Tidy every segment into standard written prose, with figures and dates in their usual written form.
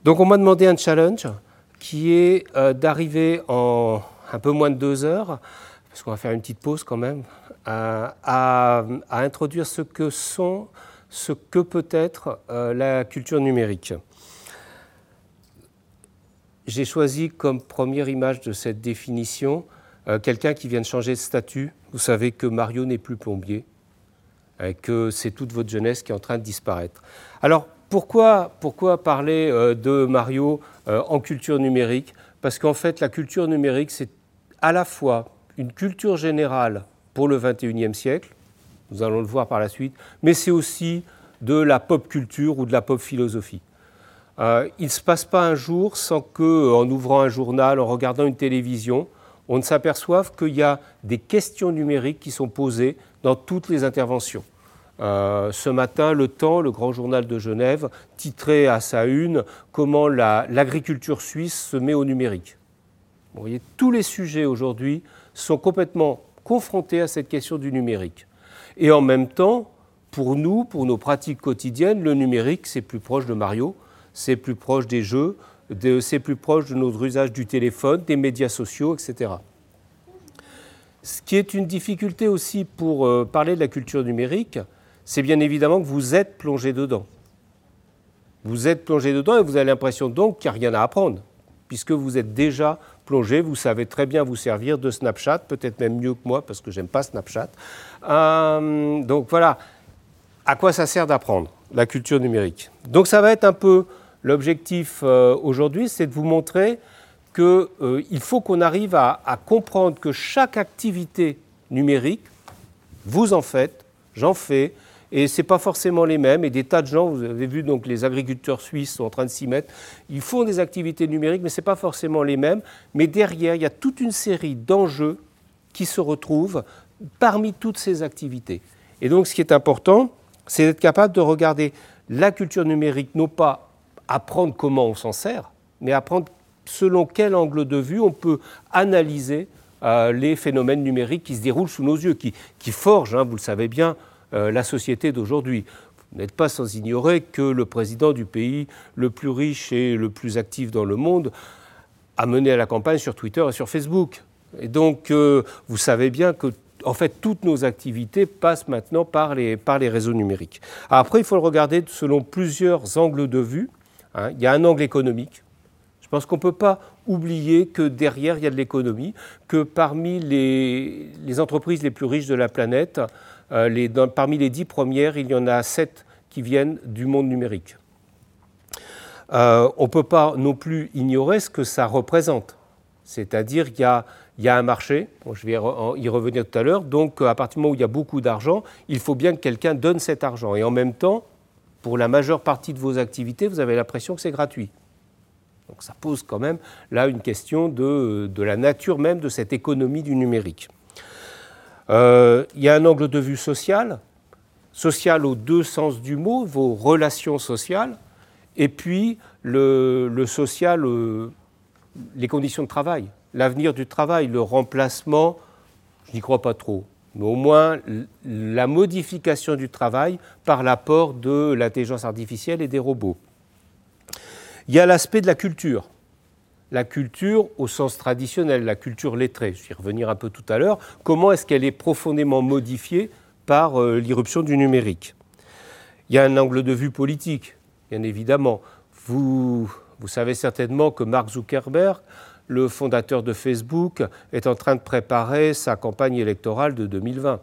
Donc on m'a demandé un challenge qui est d'arriver en un peu moins de 2 heures, parce qu'on va faire une petite pause quand même, à introduire ce que peut être la culture numérique. J'ai choisi comme première image de cette définition quelqu'un qui vient de changer de statut. Vous savez que Mario n'est plus plombier, que c'est toute votre jeunesse qui est en train de disparaître. Alors, pourquoi parler de Mario en culture numérique? Parce qu'en fait, la culture numérique, c'est à la fois une culture générale pour le XXIe siècle, nous allons le voir par la suite, mais c'est aussi de la pop culture ou de la pop philosophie. Il ne se passe pas un jour sans qu'en ouvrant un journal, en regardant une télévision, on ne s'aperçoive qu'il y a des questions numériques qui sont posées dans toutes les interventions. Ce matin, Le Temps, le grand journal de Genève, titrait à sa une « Comment l'agriculture suisse se met au numérique ». Vous voyez, tous les sujets aujourd'hui sont complètement confrontés à cette question du numérique. Et en même temps, pour nous, pour nos pratiques quotidiennes, le numérique, c'est plus proche de Mario, c'est plus proche des jeux, c'est plus proche de notre usage du téléphone, des médias sociaux, etc. Ce qui est une difficulté aussi pour parler de la culture numérique, c'est bien évidemment que vous êtes plongé dedans. Vous êtes plongé dedans et vous avez l'impression donc qu'il n'y a rien à apprendre, puisque vous êtes déjà plongé, vous savez très bien vous servir de Snapchat, peut-être même mieux que moi, parce que je n'aime pas Snapchat. Donc voilà, à quoi ça sert d'apprendre la culture numérique? Donc ça va être un peu l'objectif aujourd'hui, c'est de vous montrer qu'il faut qu'on arrive à comprendre que chaque activité numérique, vous en faites, j'en fais, et ce n'est pas forcément les mêmes. Et des tas de gens, vous avez vu, donc les agriculteurs suisses sont en train de s'y mettre, ils font des activités numériques, mais ce n'est pas forcément les mêmes. Mais derrière, il y a toute une série d'enjeux qui se retrouvent parmi toutes ces activités. Et donc, ce qui est important, c'est d'être capable de regarder la culture numérique, non pas apprendre comment on s'en sert, mais apprendre selon quel angle de vue on peut analyser les phénomènes numériques qui se déroulent sous nos yeux, qui forgent, vous le savez bien, la société d'aujourd'hui. Vous n'êtes pas sans ignorer que le président du pays le plus riche et le plus actif dans le monde a mené à la campagne sur Twitter et sur Facebook. Et donc, vous savez bien que en fait, toutes nos activités passent maintenant par les réseaux numériques. Après, il faut le regarder selon plusieurs angles de vue. Il y a un angle économique. Je pense qu'on ne peut pas oublier que derrière, il y a de l'économie, que parmi les entreprises les plus riches de la planète, parmi les 10 premières, il y en a 7 qui viennent du monde numérique. On ne peut pas non plus ignorer ce que ça représente. C'est-à-dire qu'il y a un marché, je vais y revenir tout à l'heure, donc à partir du moment où il y a beaucoup d'argent, il faut bien que quelqu'un donne cet argent. Et en même temps, pour la majeure partie de vos activités, vous avez l'impression que c'est gratuit. Donc ça pose quand même là une question de la nature même de cette économie du numérique. Il y a un angle de vue social aux deux sens du mot, vos relations sociales, et puis le social, les conditions de travail, l'avenir du travail, le remplacement, je n'y crois pas trop, mais au moins la modification du travail par l'apport de l'intelligence artificielle et des robots. Il y a l'aspect de la culture au sens traditionnel, la culture lettrée, je vais y revenir un peu tout à l'heure, comment est-ce qu'elle est profondément modifiée par l'irruption du numérique. Il y a un angle de vue politique, bien évidemment. Vous savez certainement que Mark Zuckerberg, le fondateur de Facebook, est en train de préparer sa campagne électorale de 2020.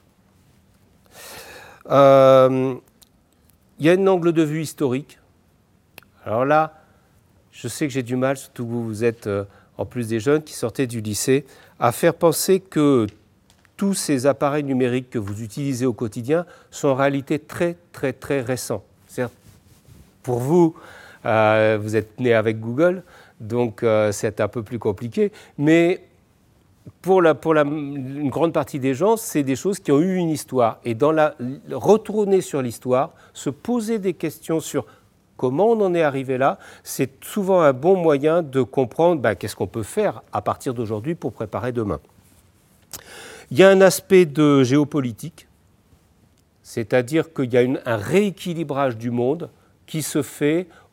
Il y a un angle de vue historique. Alors là, je sais que j'ai du mal, surtout que vous êtes en plus des jeunes qui sortaient du lycée, à faire penser que tous ces appareils numériques que vous utilisez au quotidien sont en réalité très, très, très récents. C'est-à-dire, pour vous, vous êtes né avec Google, donc c'est un peu plus compliqué, mais pour une grande partie des gens, c'est des choses qui ont eu une histoire. Et retourner sur l'histoire, se poser des questions sur comment on en est arrivé là, c'est souvent un bon moyen de comprendre qu'est-ce qu'on peut faire à partir d'aujourd'hui pour préparer demain. Il y a un aspect de géopolitique, c'est-à-dire qu'il y a un rééquilibrage du monde qui se fait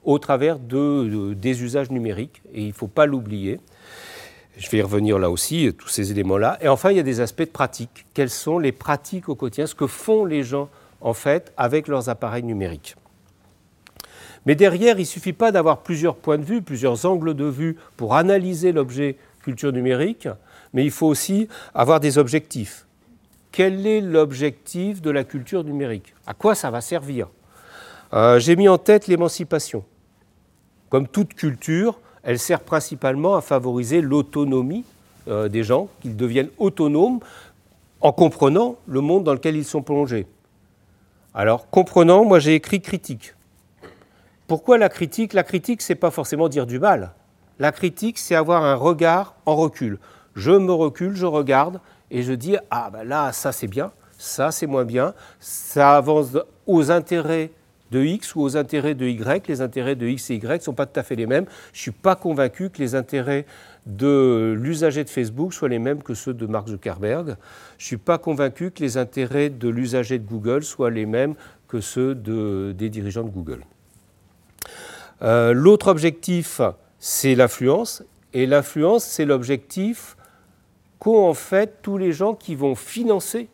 au travers des usages numériques, et il ne faut pas l'oublier. Je vais y revenir là aussi, tous ces éléments-là. Et enfin, il y a des aspects de pratique. Quelles sont les pratiques au quotidien, ce que font les gens, en fait, avec leurs appareils numériques. Mais derrière, il ne suffit pas d'avoir plusieurs points de vue, plusieurs angles de vue pour analyser l'objet culture numérique, mais il faut aussi avoir des objectifs. Quel est l'objectif de la culture numérique? À quoi ça va servir? J'ai mis en tête l'émancipation. Comme toute culture, elle sert principalement à favoriser l'autonomie des gens, qu'ils deviennent autonomes en comprenant le monde dans lequel ils sont plongés. Alors, comprenant, moi j'ai écrit critique. Pourquoi la critique? La critique, ce n'est pas forcément dire du mal. La critique, c'est avoir un regard en recul. Je me recule, je regarde et je dis « Ah ben là, ça c'est bien, ça c'est moins bien, ça avance aux intérêts de X ou aux intérêts de Y. Les intérêts de X et Y ne sont pas tout à fait les mêmes. Je ne suis pas convaincu que les intérêts de l'usager de Facebook soient les mêmes que ceux de Mark Zuckerberg. Je ne suis pas convaincu que les intérêts de l'usager de Google soient les mêmes que ceux des dirigeants de Google. » L'autre objectif, c'est l'influence. Et l'influence, c'est l'objectif qu'ont en fait tous les gens qui vont financer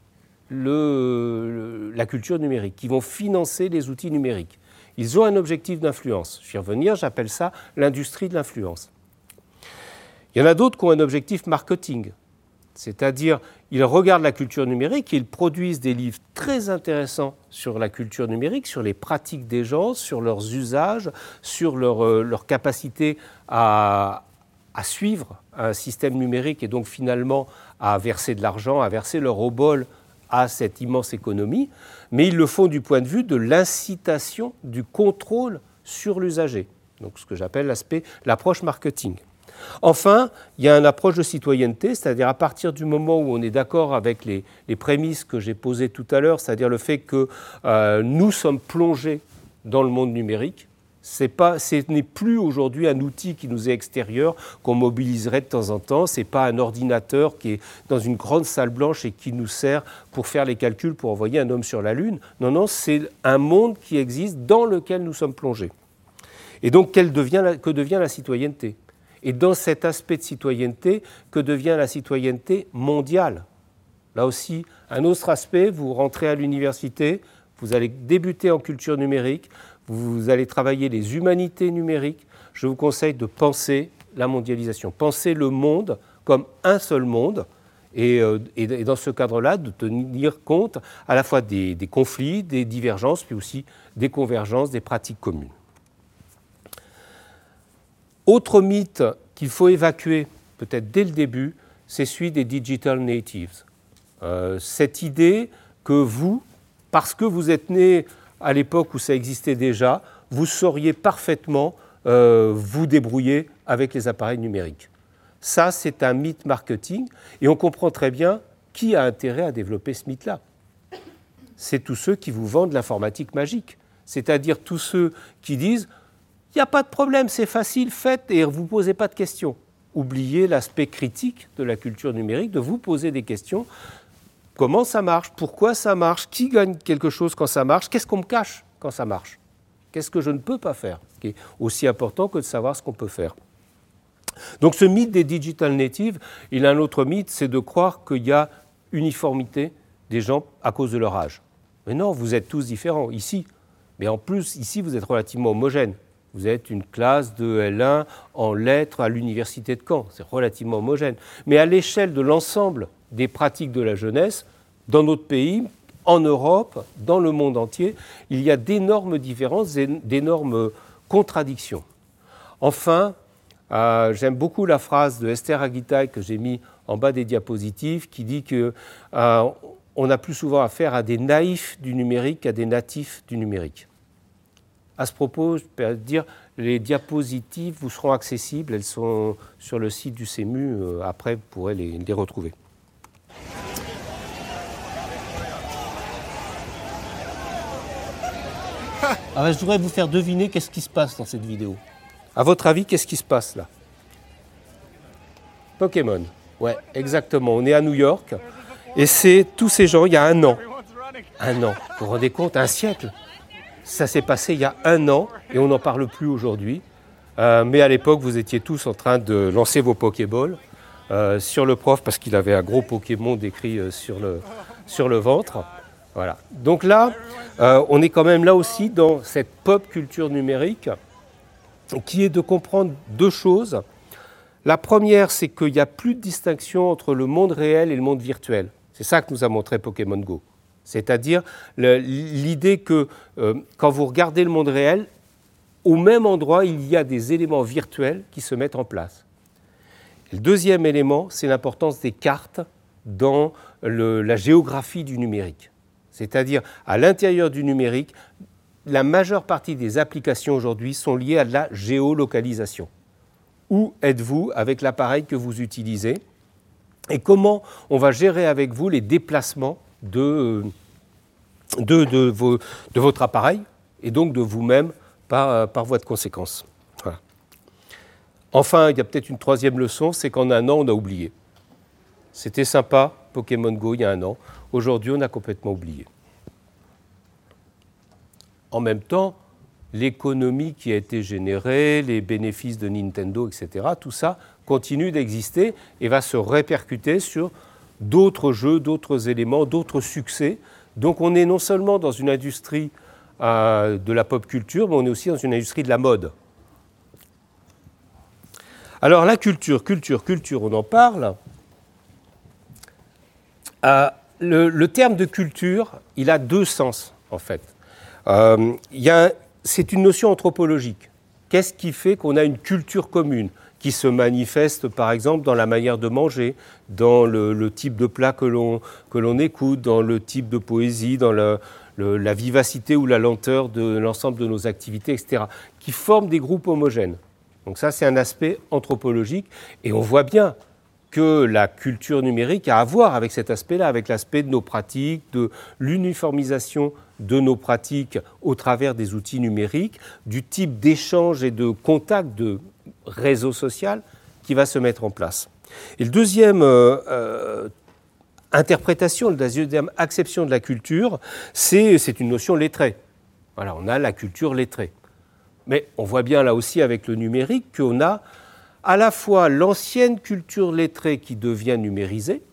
la culture numérique, qui vont financer les outils numériques. Ils ont un objectif d'influence. Je vais y revenir, j'appelle ça l'industrie de l'influence. Il y en a d'autres qui ont un objectif marketing. C'est-à-dire, ils regardent la culture numérique et ils produisent des livres très intéressants sur la culture numérique, sur les pratiques des gens, sur leurs usages, sur leur capacité à suivre un système numérique et donc finalement à verser de l'argent, à verser leur obol à cette immense économie. Mais ils le font du point de vue de l'incitation, du contrôle sur l'usager. Donc ce que j'appelle l'approche marketing. Enfin, il y a une approche de citoyenneté, c'est-à-dire à partir du moment où on est d'accord avec les prémices que j'ai posées tout à l'heure, c'est-à-dire le fait que nous sommes plongés dans le monde numérique, ce n'est plus aujourd'hui un outil qui nous est extérieur, qu'on mobiliserait de temps en temps, ce n'est pas un ordinateur qui est dans une grande salle blanche et qui nous sert pour faire les calculs pour envoyer un homme sur la Lune. Non, non, c'est un monde qui existe dans lequel nous sommes plongés. Et donc, que devient la citoyenneté ? Et dans cet aspect de citoyenneté, que devient la citoyenneté mondiale? Là aussi, un autre aspect, vous rentrez à l'université, vous allez débuter en culture numérique, vous allez travailler les humanités numériques. Je vous conseille de penser la mondialisation, penser le monde comme un seul monde, et dans ce cadre-là, de tenir compte à la fois des conflits, des divergences, puis aussi des convergences, des pratiques communes. Autre mythe qu'il faut évacuer, peut-être dès le début, c'est celui des digital natives. Cette idée que vous, parce que vous êtes né à l'époque où ça existait déjà, vous sauriez parfaitement vous débrouiller avec les appareils numériques. Ça, c'est un mythe marketing, et on comprend très bien qui a intérêt à développer ce mythe-là. C'est tous ceux qui vous vendent l'informatique magique, c'est-à-dire tous ceux qui disent « il n'y a pas de problème, c'est facile, faites et vous ne posez pas de questions ». Oubliez l'aspect critique de la culture numérique, de vous poser des questions. Comment ça marche? Pourquoi ça marche? Qui gagne quelque chose quand ça marche? Qu'est-ce qu'on me cache quand ça marche? Qu'est-ce que je ne peux pas faire? Ce qui est aussi important que de savoir ce qu'on peut faire. Donc ce mythe des digital natives, il a un autre mythe, c'est de croire qu'il y a uniformité des gens à cause de leur âge. Mais non, vous êtes tous différents ici. Mais en plus, ici, vous êtes relativement homogènes. Vous êtes une classe de L1 en lettres à l'université de Caen. C'est relativement homogène. Mais à l'échelle de l'ensemble des pratiques de la jeunesse, dans notre pays, en Europe, dans le monde entier, il y a d'énormes différences, d'énormes contradictions. Enfin, j'aime beaucoup la phrase de Esther Aguitaï que j'ai mis en bas des diapositives qui dit qu'on a plus souvent affaire à des naïfs du numérique qu'à des natifs du numérique. À ce propos, je peux dire les diapositives vous seront accessibles, elles sont sur le site du CEMU, après vous pourrez les retrouver. Alors, je voudrais vous faire deviner qu'est-ce qui se passe dans cette vidéo. À votre avis, qu'est-ce qui se passe là? Pokémon. Ouais, exactement. On est à New York et c'est tous ces gens, il y a un an. Un an, vous vous rendez compte? Un siècle. Ça s'est passé il y a 1 an et on n'en parle plus aujourd'hui. Mais à l'époque, vous étiez tous en train de lancer vos Pokéballs sur le prof parce qu'il avait un gros Pokémon décrit sur le ventre. Voilà. Donc là, on est quand même là aussi dans cette pop culture numérique qui est de comprendre 2 choses. La première, c'est qu'il n'y a plus de distinction entre le monde réel et le monde virtuel. C'est ça que nous a montré Pokémon Go. C'est-à-dire l'idée que quand vous regardez le monde réel, au même endroit, il y a des éléments virtuels qui se mettent en place. Et le deuxième élément, c'est l'importance des cartes dans la géographie du numérique. C'est-à-dire, à l'intérieur du numérique, la majeure partie des applications aujourd'hui sont liées à de la géolocalisation. Où êtes-vous avec l'appareil que vous utilisez et comment on va gérer avec vous les déplacements de votre appareil et donc de vous-même par voie de conséquence. Voilà. Enfin, il y a peut-être une troisième leçon, c'est qu'en 1 an, on a oublié. C'était sympa, Pokémon Go, il y a 1 an. Aujourd'hui, on a complètement oublié. En même temps, l'économie qui a été générée, les bénéfices de Nintendo, etc., tout ça continue d'exister et va se répercuter sur d'autres jeux, d'autres éléments, d'autres succès. Donc on est non seulement dans une industrie de la pop culture, mais on est aussi dans une industrie de la mode. Alors la culture, on en parle. Le terme de culture, il a 2 sens, en fait. C'est une notion anthropologique. Qu'est-ce qui fait qu'on a une culture commune qui se manifeste, par exemple, dans la manière de manger, dans le type de plat que l'on écoute, dans le type de poésie, dans la vivacité ou la lenteur de l'ensemble de nos activités, etc., qui forment des groupes homogènes. Donc ça, c'est un aspect anthropologique. Et on voit bien que la culture numérique a à voir avec cet aspect-là, avec l'aspect de nos pratiques, de l'uniformisation de nos pratiques au travers des outils numériques, du type d'échange et de contact de réseau social qui va se mettre en place. Et le deuxième interprétation, la deuxième acception de la culture, c'est une notion lettrée. Voilà, on a la culture lettrée. Mais on voit bien là aussi avec le numérique qu'on a à la fois l'ancienne culture lettrée qui devient numérisée,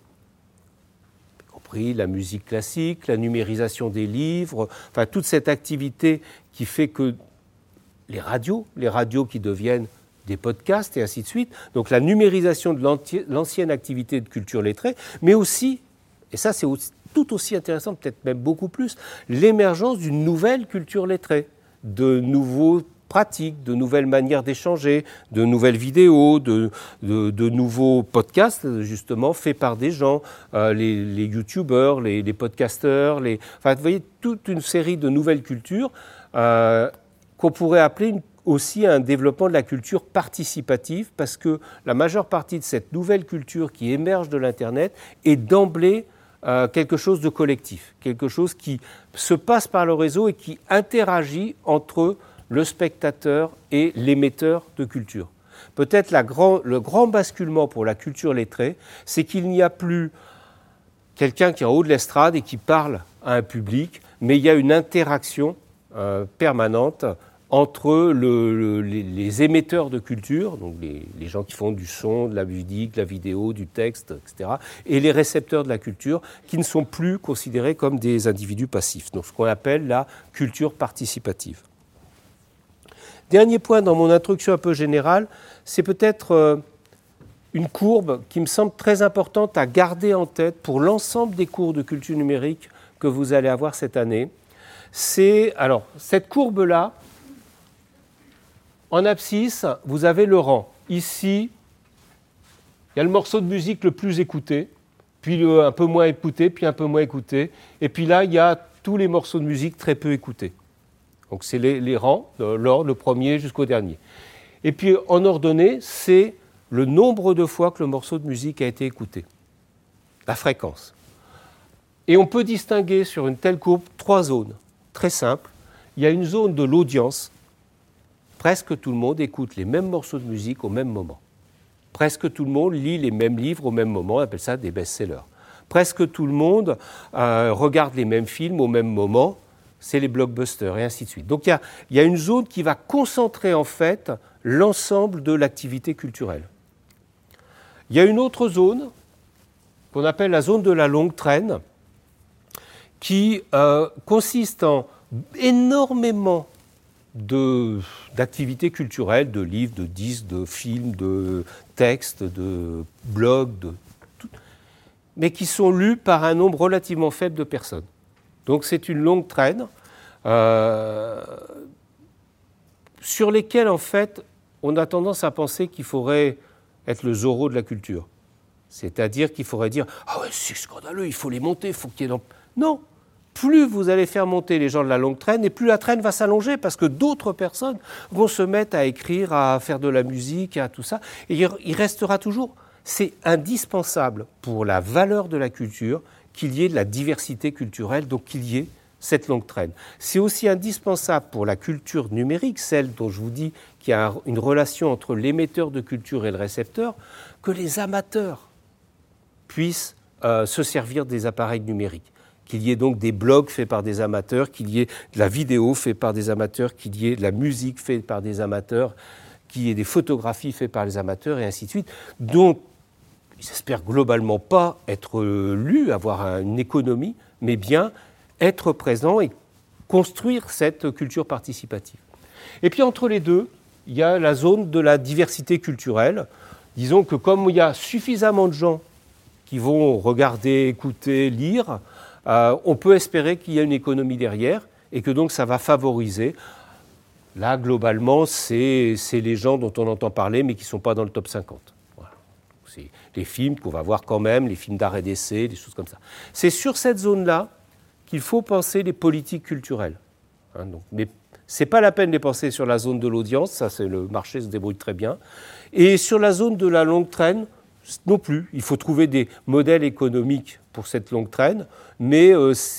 y compris la musique classique, la numérisation des livres, enfin toute cette activité qui fait que les radios qui deviennent des podcasts et ainsi de suite, donc la numérisation de l'ancienne activité de culture lettrée, mais aussi, et ça c'est tout aussi intéressant, peut-être même beaucoup plus, l'émergence d'une nouvelle culture lettrée, de nouveaux pratiques, de nouvelles manières d'échanger, de nouvelles vidéos, de nouveaux podcasts, justement, faits par des gens, les youtubeurs, les podcasteurs, enfin, vous voyez, toute une série de nouvelles cultures qu'on pourrait appeler aussi un développement de la culture participative, parce que la majeure partie de cette nouvelle culture qui émerge de l'Internet est d'emblée quelque chose de collectif, quelque chose qui se passe par le réseau et qui interagit entre le spectateur et l'émetteur de culture. Peut-être le grand basculement pour la culture lettrée, c'est qu'il n'y a plus quelqu'un qui est en haut de l'estrade et qui parle à un public, mais il y a une interaction permanente entre les émetteurs de culture, donc les gens qui font du son, de la musique, de la vidéo, du texte, etc., et les récepteurs de la culture qui ne sont plus considérés comme des individus passifs. Donc ce qu'on appelle la culture participative. Dernier point dans mon introduction un peu générale, c'est peut-être une courbe qui me semble très importante à garder en tête pour l'ensemble des cours de culture numérique que vous allez avoir cette année. Alors, cette courbe-là, en abscisse, vous avez le rang. Ici, il y a le morceau de musique le plus écouté, puis un peu moins écouté, puis un peu moins écouté. Et puis là, il y a tous les morceaux de musique très peu écoutés. Donc c'est les rangs, l'ordre, le premier jusqu'au dernier. Et puis en ordonnée, c'est le nombre de fois que le morceau de musique a été écouté, la fréquence. Et on peut distinguer sur une telle courbe 3 zones, très simples. Il y a une zone de l'audience. Presque tout le monde écoute les mêmes morceaux de musique au même moment. Presque tout le monde lit les mêmes livres au même moment, on appelle ça des best-sellers. Presque tout le monde regarde les mêmes films au même moment. c'est les blockbusters, et ainsi de suite. Donc il y a une zone qui va concentrer en fait l'ensemble de l'activité culturelle. Il y a une autre zone qu'on appelle la zone de la longue traîne, qui consiste en énormément d'activités culturelles, de livres, de disques, de films, de textes, de blogs, mais qui sont lus par un nombre relativement faible de personnes. Donc c'est une longue traîne sur lesquelles, en fait, on a tendance à penser qu'il faudrait être le Zorro de la culture. C'est-à-dire qu'il faudrait dire « Ah ouais, c'est scandaleux, il faut les monter, il faut qu'il y ait... » Non, plus vous allez faire monter les gens de la longue traîne, et plus la traîne va s'allonger, parce que d'autres personnes vont se mettre à écrire, à faire de la musique, à tout ça. Et il restera toujours... C'est indispensable pour la valeur de la culture qu'il y ait de la diversité culturelle, donc qu'il y ait cette longue traîne. C'est aussi indispensable pour la culture numérique, celle dont je vous dis qu'il y a une relation entre l'émetteur de culture et le récepteur, que les amateurs puissent se servir des appareils numériques. Qu'il y ait donc des blogs faits par des amateurs, qu'il y ait de la vidéo faite par des amateurs, qu'il y ait de la musique faite par des amateurs, qu'il y ait des photographies faites par les amateurs, et ainsi de suite. Donc, ils n'espèrent globalement pas être lus, avoir une économie, mais bien être présents et construire cette culture participative. Et puis entre les deux, il y a la zone de la diversité culturelle. Disons que comme il y a suffisamment de gens qui vont regarder, écouter, lire, on peut espérer qu'il y a une économie derrière et que donc ça va favoriser. Là, globalement, c'est les gens dont on entend parler mais qui ne sont pas dans le top 50. Voilà. C'est les films qu'on va voir quand même, les films d'art et d'essai, des choses comme ça. C'est sur cette zone-là qu'il faut penser les politiques culturelles. Donc, mais ce n'est pas la peine de les penser sur la zone de l'audience, ça c'est le marché se débrouille très bien. Et sur la zone de la longue traîne, non plus. Il faut trouver des modèles économiques pour cette longue traîne, mais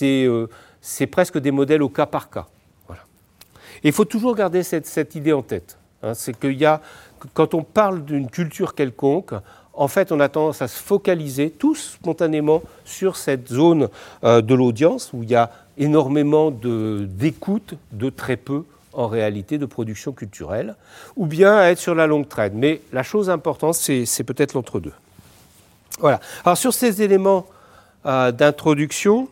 c'est presque des modèles au cas par cas. Voilà. Et il faut toujours garder cette idée en tête. C'est qu'il y a, quand on parle d'une culture quelconque, en fait, on a tendance à se focaliser tous spontanément sur cette zone de l'audience où il y a énormément d'écoute, de très peu en réalité de production culturelle, ou bien à être sur la longue traîne. Mais la chose importante, c'est peut-être l'entre-deux. Voilà. Alors sur ces éléments d'introduction,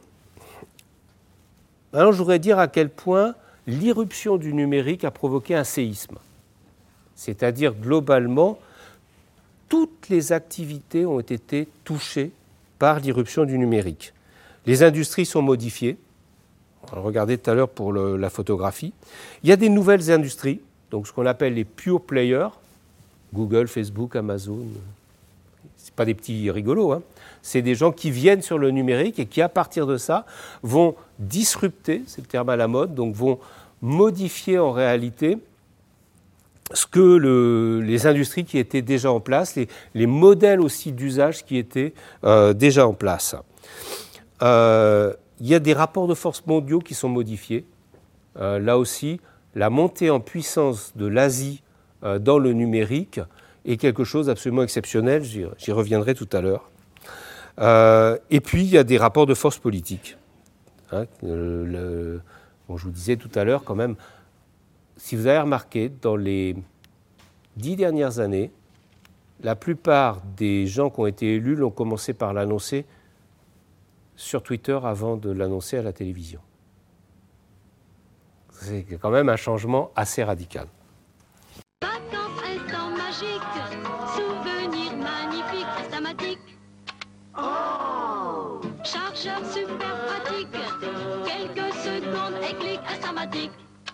alors je voudrais dire à quel point l'irruption du numérique a provoqué un séisme. C'est-à-dire globalement, toutes les activités ont été touchées par l'irruption du numérique. Les industries sont modifiées. On regardait tout à l'heure pour la photographie. Il y a des nouvelles industries, donc ce qu'on appelle les pure players, Google, Facebook, Amazon. Ce pas des petits rigolos, c'est des gens qui viennent sur le numérique et qui, à partir de ça, vont disrupter, c'est le terme à la mode, donc vont modifier en réalité ce que les industries qui étaient déjà en place, les modèles aussi d'usage qui étaient déjà en place. Il y a des rapports de force mondiaux qui sont modifiés. Là aussi, la montée en puissance de l'Asie dans le numérique est quelque chose d'absolument exceptionnel, j'y reviendrai tout à l'heure. Et puis, il y a des rapports de force politiques. Bon, je vous disais tout à l'heure, quand même, si vous avez remarqué, dans les 10 dernières années, la plupart des gens qui ont été élus l'ont commencé par l'annoncer sur Twitter avant de l'annoncer à la télévision. C'est quand même un changement assez radical. Vacances, instant magique, souvenirs magnifiques, Instamatique. Oh! Chargeur super pratique, quelques secondes et clic, Instamatique.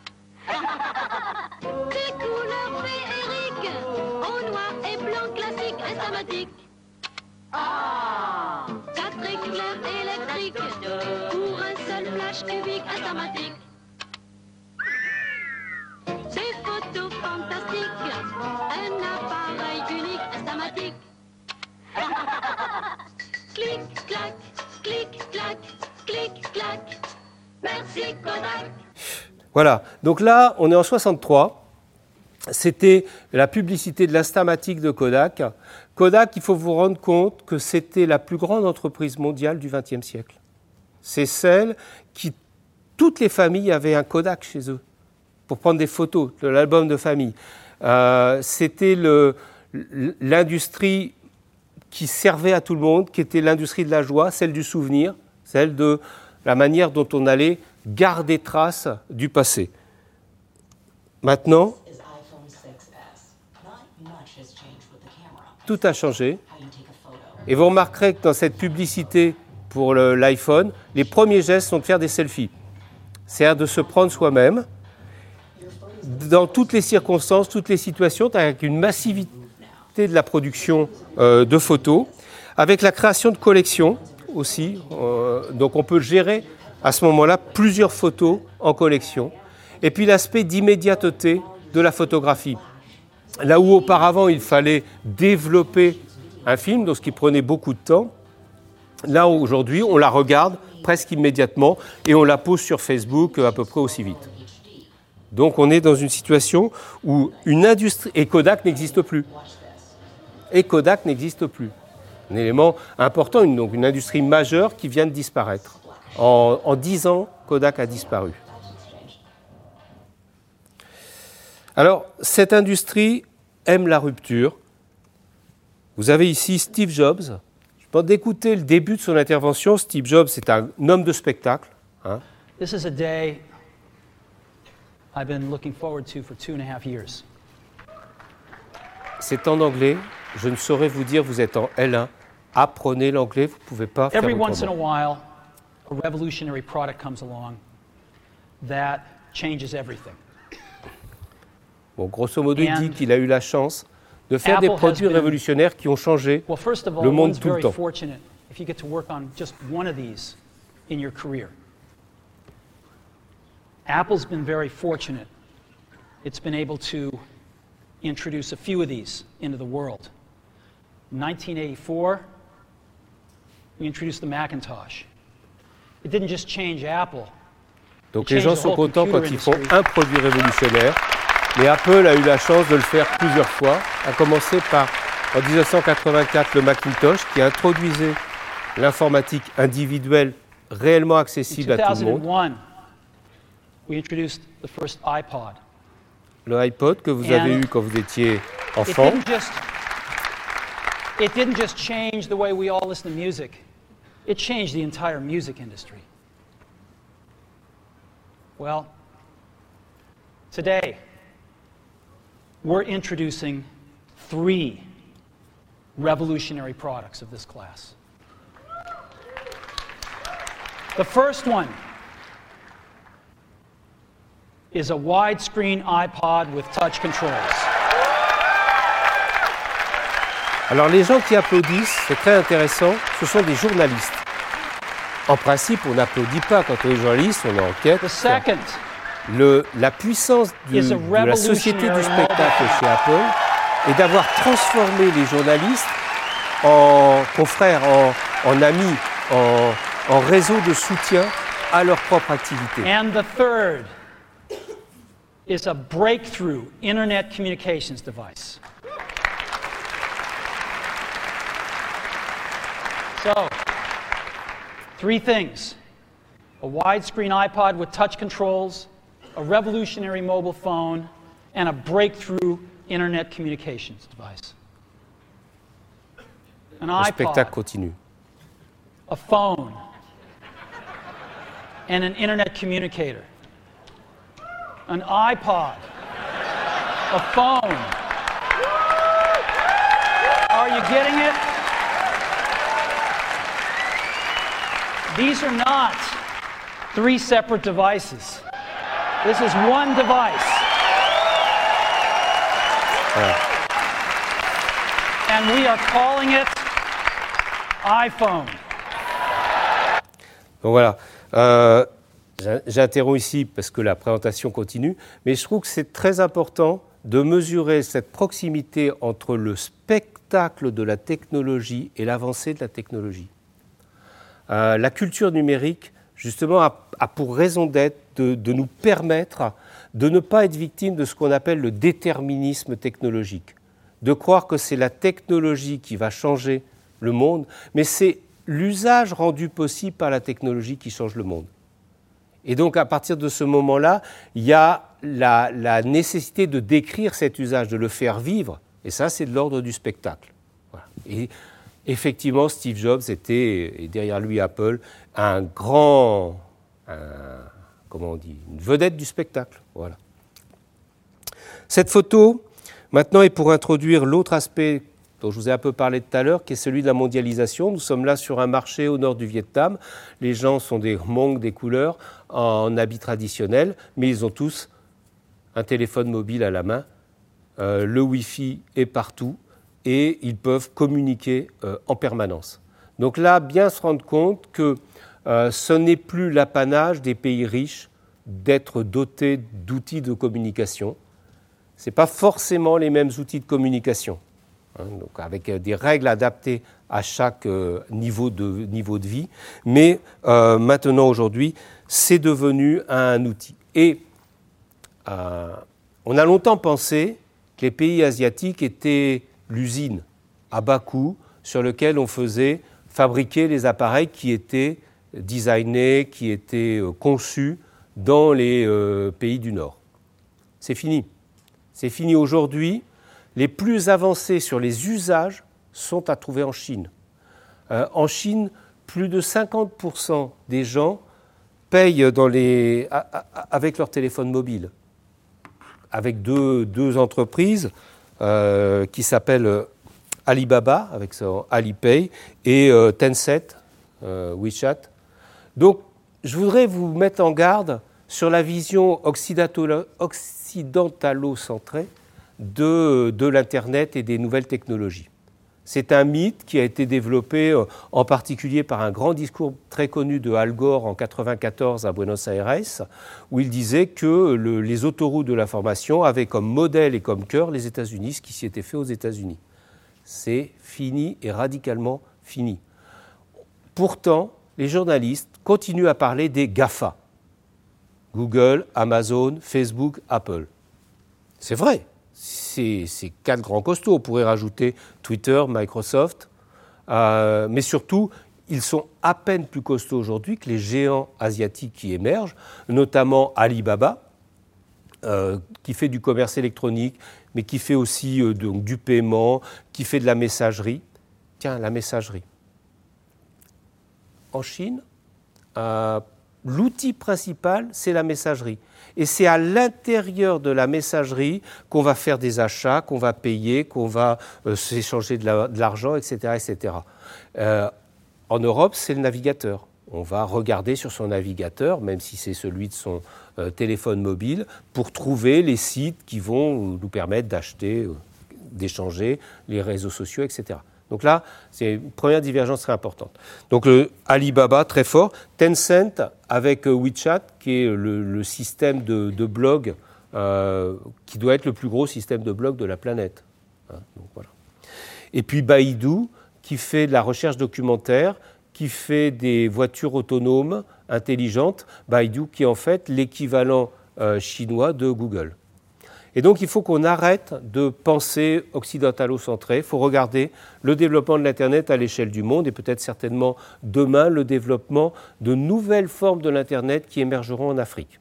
Des couleurs féeriques, au noir et blanc classique, Instamatique. Oh! 4 éclairs électriques, pour un seul flash cubique, Instamatique. Des photos fantastiques, un appareil unique, Instamatique. Clic, clac, clic, clac, clic, clac. Merci Kodak. Voilà, donc là, on est en 63. C'était la publicité de l'Instamatique de Kodak. Kodak, il faut vous rendre compte que c'était la plus grande entreprise mondiale du XXe siècle. C'est celle qui toutes les familles avaient un Kodak chez eux pour prendre des photos de l'album de famille. C'était l'industrie qui servait à tout le monde, qui était l'industrie de la joie, celle du souvenir, celle de la manière dont on allait garder trace du passé. Maintenant, tout a changé. Et vous remarquerez que dans cette publicité pour l'iPhone, les premiers gestes sont de faire des selfies. C'est-à-dire de se prendre soi-même dans toutes les circonstances, toutes les situations, avec une massivité de la production de photos, avec la création de collections aussi. Donc on peut gérer à ce moment-là plusieurs photos en collection. Et puis l'aspect d'immédiateté de la photographie. Là où auparavant il fallait développer un film, donc ce qui prenait beaucoup de temps, là aujourd'hui on la regarde presque immédiatement et on la pose sur Facebook à peu près aussi vite. Donc on est dans une situation où une industrie... Et Kodak n'existe plus. Un élément important, donc une industrie majeure qui vient de disparaître. En 10 ans, Kodak a disparu. Alors, cette industrie aime la rupture. Vous avez ici Steve Jobs. Je pense d'écouter le début de son intervention. Steve Jobs, c'est un homme de spectacle. This is a day I've been looking forward to for 2.5 years. C'est en anglais. Je ne saurais vous dire, vous êtes en L1. Apprenez l'anglais, vous ne pouvez pas faire Every once in a autrement. while, a revolutionary product comes along that changes everything. Bon, grosso modo, il dit And qu'il a eu la chance de faire des Apple has produits been- révolutionnaires qui ont changé Well, first of all, le monde one's tout le very temps. fortunate if you get to work on just one of these in your career. Apple's been very fortunate. It's been able to introduce a few of these into the world. In 1984, we introduced the Macintosh. It didn't just change Apple. Donc It les gens changed the sont whole contents quand computer ils font industry. un produit révolutionnaire, mais Apple a eu la chance de le faire plusieurs fois, à commencer par, en 1984, le Macintosh, qui introduisait l'informatique individuelle réellement In accessible à tout le monde. 2001, we introduced the first iPod. Le iPod que vous avez And eu quand vous étiez It enfant, didn't just change the way we all listen to music. It changed the entire music industry. Well, today, we're introducing 3 revolutionary products of this class. The first one is a widescreen iPod with touch controls. alors les gens qui applaudissent, c'est très intéressant, ce sont des journalistes. En principe, on n'applaudit pas quand on est journaliste, on est en enquête. The second La puissance is a de la société du revolutionary spectacle mobile chez Apple est d'avoir transformé les journalistes en confrères, en amis, en réseau de soutien à leur propre activité. And the third is a breakthrough internet communications device. So, 3 things. A widescreen iPod with touch controls, a revolutionary mobile phone, and a breakthrough internet communications device. An Le spectacle iPod, continue. a phone, and an internet communicator. An iPod, a phone. Are you getting it? These are not 3 separate devices. This is one device. And we are calling it iPhone. Donc voilà. J'interromps ici parce que la présentation continue, mais je trouve que c'est très important de mesurer cette proximité entre le spectacle de la technologie et l'avancée de la technologie. La culture numérique, justement, a pour raison d'être de nous permettre de ne pas être victime de ce qu'on appelle le déterminisme technologique, de croire que c'est la technologie qui va changer le monde, mais c'est l'usage rendu possible par la technologie qui change le monde. Et donc, à partir de ce moment-là, il y a la nécessité de décrire cet usage, de le faire vivre. Et ça, c'est de l'ordre du spectacle. Voilà. Et effectivement, Steve Jobs était, et derrière lui Apple, une vedette du spectacle. Voilà. Cette photo, maintenant, est pour introduire l'autre aspect dont je vous ai un peu parlé tout à l'heure, qui est celui de la mondialisation. Nous sommes là sur un marché au nord du Vietnam. Les gens sont des Hmong, des couleurs, en habits traditionnels, mais ils ont tous un téléphone mobile à la main. Le Wi-Fi est partout et ils peuvent communiquer en permanence. Donc là, bien se rendre compte que ce n'est plus l'apanage des pays riches d'être dotés d'outils de communication. Ce n'est pas forcément les mêmes outils de communication, donc avec des règles adaptées à chaque niveau de vie. Mais maintenant, aujourd'hui, c'est devenu un outil. Et on a longtemps pensé que les pays asiatiques étaient l'usine à bas coût sur laquelle on faisait fabriquer les appareils qui étaient designés, qui étaient conçus dans les pays du Nord. C'est fini. C'est fini aujourd'hui. Les plus avancés sur les usages sont à trouver en Chine. En Chine, plus de 50% des gens payent avec leur téléphone mobile, avec deux entreprises qui s'appellent Alibaba, avec son Alipay, et Tencent, WeChat. Donc, je voudrais vous mettre en garde sur la vision occidentalo-centrée de l'Internet et des nouvelles technologies. C'est un mythe qui a été développé en particulier par un grand discours très connu de Al Gore en 1994 à Buenos Aires, où il disait que les autoroutes de l'information avaient comme modèle et comme cœur les États-Unis, ce qui s'y était fait aux États-Unis. C'est fini et radicalement fini. Pourtant, les journalistes continuent à parler des GAFA. Google, Amazon, Facebook, Apple. C'est vrai. C'est 4 grands costauds. On pourrait rajouter Twitter, Microsoft. Mais surtout, ils sont à peine plus costauds aujourd'hui que les géants asiatiques qui émergent, notamment Alibaba, qui fait du commerce électronique, mais qui fait aussi donc, du paiement, qui fait de la messagerie. Tiens, la messagerie. En Chine, l'outil principal, c'est la messagerie. Et c'est à l'intérieur de la messagerie qu'on va faire des achats, qu'on va payer, qu'on va s'échanger de l'argent, etc. etc. En Europe, c'est le navigateur. On va regarder sur son navigateur, même si c'est celui de son téléphone mobile, pour trouver les sites qui vont nous permettre d'acheter, d'échanger, les réseaux sociaux, etc. Donc là, c'est une première divergence très importante. Donc Alibaba, très fort. Tencent, avec WeChat, qui est le système de blog, qui doit être le plus gros système de blog de la planète. Donc, voilà. Et puis Baidu, qui fait de la recherche documentaire, qui fait des voitures autonomes, intelligentes. Baidu, qui est en fait l'équivalent chinois de Google. Et donc, il faut qu'on arrête de penser occidentalo-centré. Il faut regarder le développement de l'Internet à l'échelle du monde et peut-être certainement demain le développement de nouvelles formes de l'Internet qui émergeront en Afrique.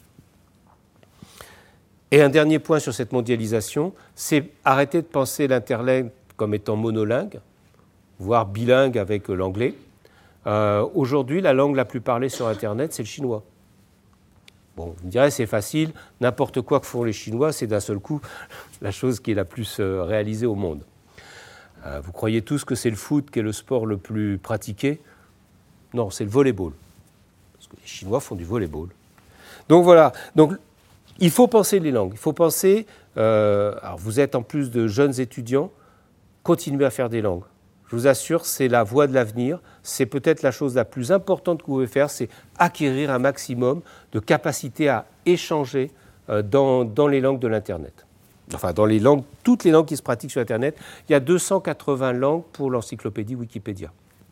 Et un dernier point sur cette mondialisation, c'est arrêter de penser l'Internet comme étant monolingue, voire bilingue avec l'anglais. Aujourd'hui, la langue la plus parlée sur Internet, c'est le chinois. Bon, vous me direz, c'est facile, n'importe quoi que font les Chinois, c'est d'un seul coup la chose qui est la plus réalisée au monde. Vous croyez tous que c'est le foot qui est le sport le plus pratiqué ? Non, c'est le volleyball. Parce que les Chinois font du volleyball. Donc voilà, donc, il faut penser les langues. Il faut penser, alors vous êtes en plus de jeunes étudiants, continuez à faire des langues. Je vous assure, c'est la voie de l'avenir. C'est peut-être la chose la plus importante que vous pouvez faire, c'est acquérir un maximum de capacité à échanger dans les langues de l'Internet. Enfin, dans les langues, toutes les langues qui se pratiquent sur Internet. Il y a 280 langues pour l'encyclopédie Wikipédia.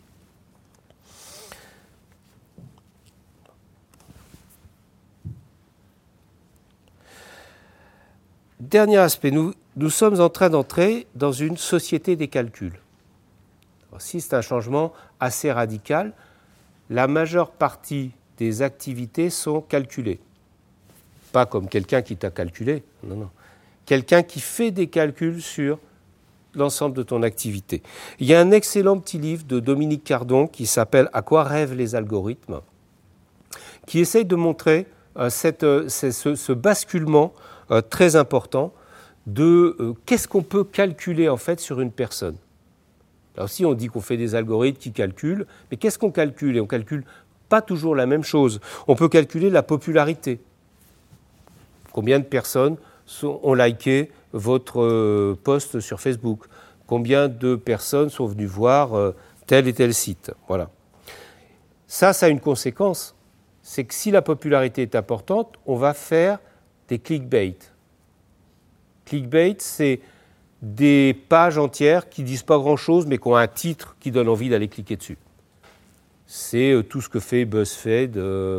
Dernier aspect, nous sommes en train d'entrer dans une société des calculs. Alors, si c'est un changement assez radical, la majeure partie des activités sont calculées. Pas comme quelqu'un qui t'a calculé, non. Quelqu'un qui fait des calculs sur l'ensemble de ton activité. Il y a un excellent petit livre de Dominique Cardon qui s'appelle « À quoi rêvent les algorithmes ?», qui essaye de montrer ce basculement très important de qu'est-ce qu'on peut calculer en fait sur une personne. Là aussi, on dit qu'on fait des algorithmes qui calculent, mais qu'est-ce qu'on calcule ? Et on ne calcule pas toujours la même chose. On peut calculer la popularité. Combien de personnes ont liké votre post sur Facebook ? Combien de personnes sont venues voir tel et tel site ? Voilà. Ça a une conséquence. C'est que si la popularité est importante, on va faire des clickbait. Clickbait, c'est des pages entières qui ne disent pas grand-chose, mais qui ont un titre qui donne envie d'aller cliquer dessus. C'est tout ce que fait BuzzFeed,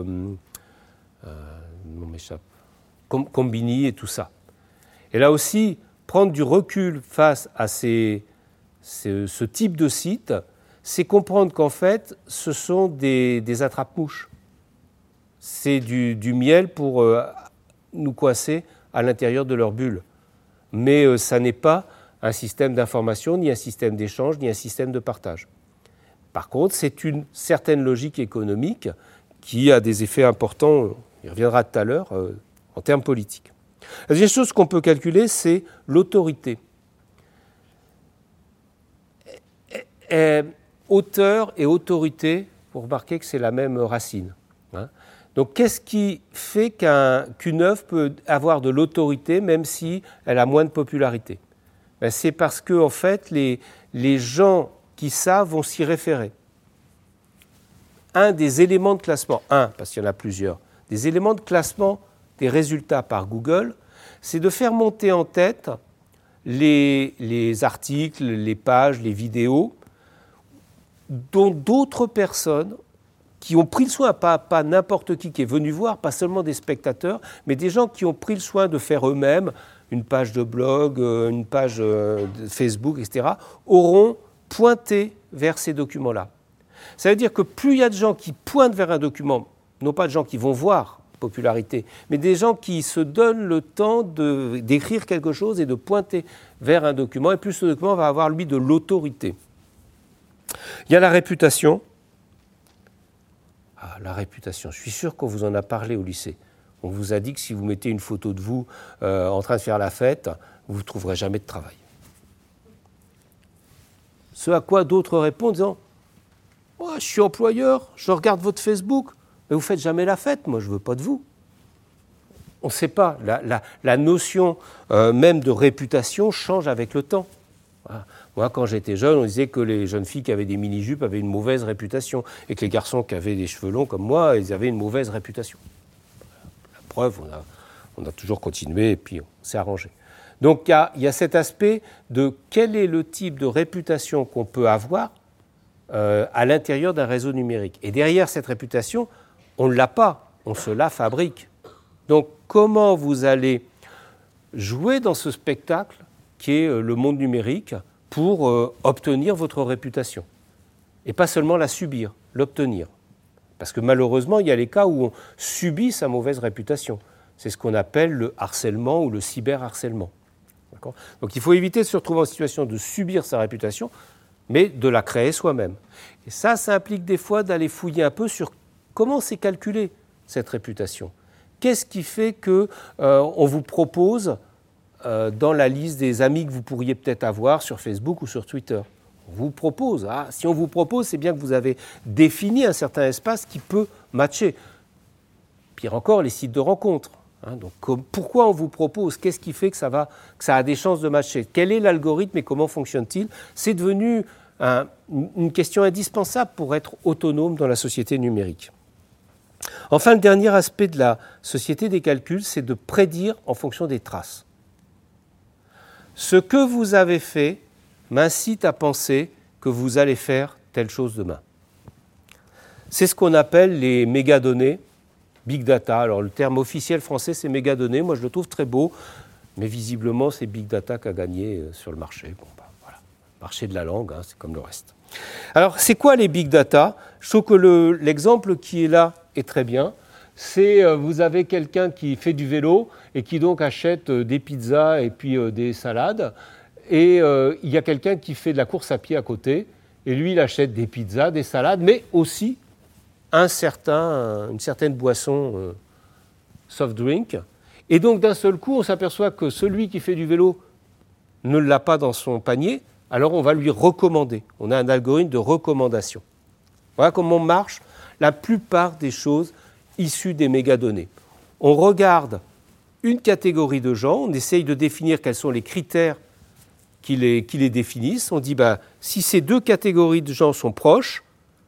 Combini et tout ça. Et là aussi, prendre du recul face à ce type de site, c'est comprendre qu'en fait, ce sont des attrape-mouches. C'est du miel pour nous coincer à l'intérieur de leur bulle. Mais ça n'est pas un système d'information, ni un système d'échange, ni un système de partage. Par contre, c'est une certaine logique économique qui a des effets importants, il reviendra tout à l'heure, en termes politiques. La deuxième chose qu'on peut calculer, c'est l'autorité. Auteur et autorité, vous remarquez que c'est la même racine. Hein. Donc, qu'est-ce qui fait qu'une œuvre peut avoir de l'autorité même si elle a moins de popularité ? C'est parce que, en fait, les gens qui savent vont s'y référer. Un des éléments de classement, parce qu'il y en a plusieurs, des éléments de classement des résultats par Google, c'est de faire monter en tête les articles, les pages, les vidéos dont d'autres personnes qui ont pris le soin, pas n'importe qui est venu voir, pas seulement des spectateurs, mais des gens qui ont pris le soin de faire eux-mêmes une page de blog, une page de Facebook, etc., auront pointé vers ces documents-là. Ça veut dire que plus il y a de gens qui pointent vers un document, non pas de gens qui vont voir popularité, mais des gens qui se donnent le temps d'écrire quelque chose et de pointer vers un document, et plus ce document va avoir, lui, de l'autorité. Il y a la réputation. La réputation, je suis sûr qu'on vous en a parlé au lycée. On vous a dit que si vous mettez une photo de vous en train de faire la fête, vous ne trouverez jamais de travail. Ce à quoi d'autres répondent en disant « Je suis employeur, je regarde votre Facebook, mais vous ne faites jamais la fête, moi je ne veux pas de vous. » On ne sait pas, la notion même de réputation change avec le temps. Voilà. Moi, quand j'étais jeune, on disait que les jeunes filles qui avaient des mini-jupes avaient une mauvaise réputation et que les garçons qui avaient des cheveux longs comme moi, ils avaient une mauvaise réputation. La preuve, on a toujours continué et puis on s'est arrangé. Donc il y a cet aspect de quel est le type de réputation qu'on peut avoir à l'intérieur d'un réseau numérique. Et derrière cette réputation, on ne l'a pas, on se la fabrique. Donc comment vous allez jouer dans ce spectacle qui est le monde numérique pour obtenir votre réputation. Et pas seulement la subir, l'obtenir. Parce que malheureusement, il y a les cas où on subit sa mauvaise réputation. C'est ce qu'on appelle le harcèlement ou le cyberharcèlement. D'accord ? Donc il faut éviter de se retrouver en situation de subir sa réputation, mais de la créer soi-même. Et ça implique des fois d'aller fouiller un peu sur comment c'est calculé, cette réputation. Qu'est-ce qui fait qu'on vous propose dans la liste des amis que vous pourriez peut-être avoir sur Facebook ou sur Twitter. On vous propose. Si on vous propose, c'est bien que vous avez défini un certain espace qui peut matcher. Pire encore, les sites de rencontres. Donc, pourquoi on vous propose ? Qu'est-ce qui fait que ça a des chances de matcher ? Quel est l'algorithme et comment fonctionne-t-il ? C'est devenu une question indispensable pour être autonome dans la société numérique. Enfin, le dernier aspect de la société des calculs, c'est de prédire en fonction des traces. Ce que vous avez fait m'incite à penser que vous allez faire telle chose demain. C'est ce qu'on appelle les mégadonnées, big data. Alors le terme officiel français c'est mégadonnées, moi je le trouve très beau, mais visiblement c'est big data qui a gagné sur le marché. Voilà. Marché de la langue, c'est comme le reste. Alors c'est quoi les big data ? Je trouve que l'exemple qui est là est très bien. Vous avez quelqu'un qui fait du vélo et qui donc achète des pizzas et puis des salades. Et il y a quelqu'un qui fait de la course à pied à côté. Et lui, il achète des pizzas, des salades, mais aussi une certaine boisson soft drink. Et donc, d'un seul coup, on s'aperçoit que celui qui fait du vélo ne l'a pas dans son panier. Alors, on va lui recommander. On a un algorithme de recommandation. Voilà comment marche la plupart des choses issues des mégadonnées. On regarde une catégorie de gens, on essaye de définir quels sont les critères qui les définissent. On dit, si ces deux catégories de gens sont proches,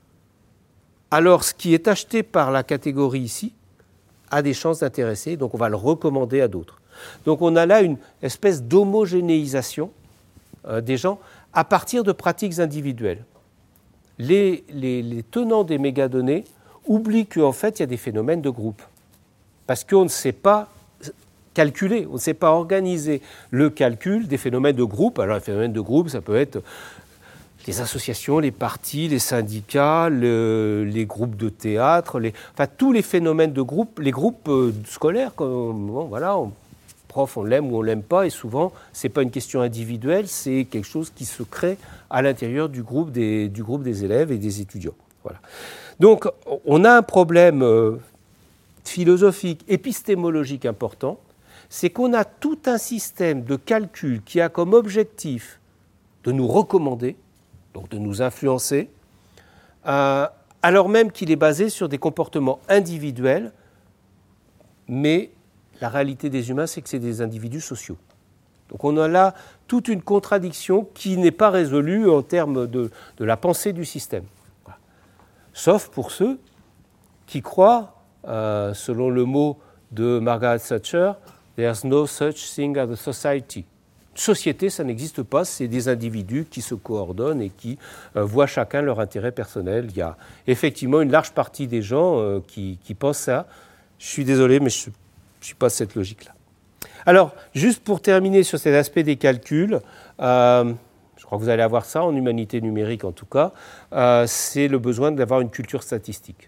alors ce qui est acheté par la catégorie ici a des chances d'intéresser, donc on va le recommander à d'autres. Donc on a là une espèce d'homogénéisation des gens à partir de pratiques individuelles. Les tenants des mégadonnées oublient qu'en fait, il y a des phénomènes de groupe. Parce qu'on ne sait pas calculer, on ne sait pas organiser le calcul des phénomènes de groupe. Alors, les phénomènes de groupe, ça peut être les associations, les partis, les syndicats, les groupes de théâtre, tous les phénomènes de groupe, les groupes scolaires. Prof, on l'aime ou on ne l'aime pas, et souvent, ce n'est pas une question individuelle, c'est quelque chose qui se crée à l'intérieur du groupe des élèves et des étudiants. Voilà. Donc, on a un problème philosophique, épistémologique important, c'est qu'on a tout un système de calcul qui a comme objectif de nous recommander, donc de nous influencer, alors même qu'il est basé sur des comportements individuels, mais la réalité des humains, c'est que c'est des individus sociaux. Donc on a là toute une contradiction qui n'est pas résolue en termes de la pensée du système. Voilà. Sauf pour ceux qui croient, selon le mot de Margaret Thatcher, « There's no such thing as a society ». Société, ça n'existe pas, c'est des individus qui se coordonnent et qui voient chacun leur intérêt personnel. Il y a effectivement une large partie des gens qui pensent ça. Je suis désolé, mais je ne suis pas cette logique-là. Alors, juste pour terminer sur cet aspect des calculs, je crois que vous allez avoir ça en humanité numérique en tout cas, c'est le besoin d'avoir une culture statistique.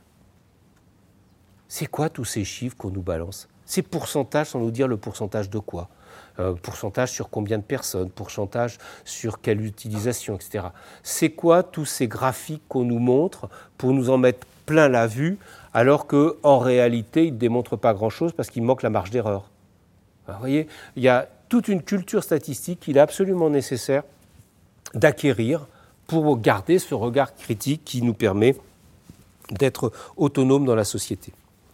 C'est quoi tous ces chiffres qu'on nous balance? Ces pourcentages sans nous dire le pourcentage de quoi? Pourcentage sur combien de personnes, pourcentage sur quelle utilisation, etc. C'est quoi tous ces graphiques qu'on nous montre pour nous en mettre plein la vue, alors qu'en réalité, ils ne démontrent pas grand-chose parce qu'il manque la marge d'erreur. Vous voyez, il y a toute une culture statistique qu'il est absolument nécessaire d'acquérir pour garder ce regard critique qui nous permet d'être autonomes dans la société.